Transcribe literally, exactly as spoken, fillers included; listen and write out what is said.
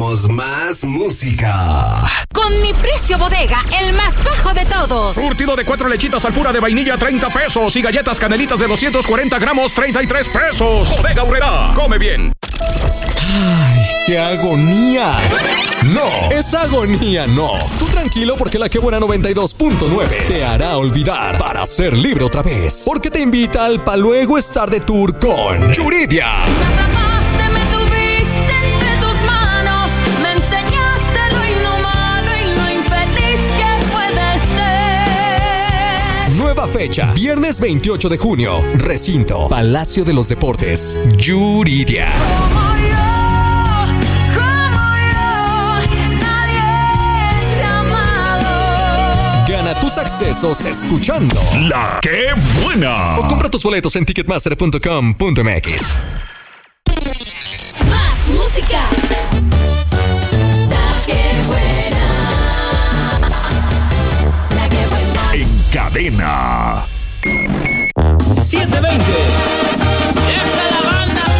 tenemos más música. Con mi precio bodega, el más bajo de todos. Surtido de cuatro lechitas al pura de vainilla, treinta pesos. Y galletas canelitas de doscientos cuarenta gramos, treinta y tres pesos. Bodega Aurrerá, come bien. ¡Ay, qué agonía! No, esa agonía no. Tú tranquilo porque la Que Buena noventa y dos punto nueve te hará olvidar para ser libre otra vez. Porque te invita al Pa' Luego Estar de Tour con Yuridia. Me atrapaste, me tuviste entre tus manos, me enseñaste lo inhumano y lo infeliz que puede ser. Nueva fecha, viernes veintiocho de junio, recinto, Palacio de los Deportes, Yuridia. Como yo, como yo, nadie te ha amado. Gana tus accesos escuchando La Que Buena. o compra tus boletos en ticketmaster punto com punto m x. Más música. La Que Buena. La Que Buena. En cadena.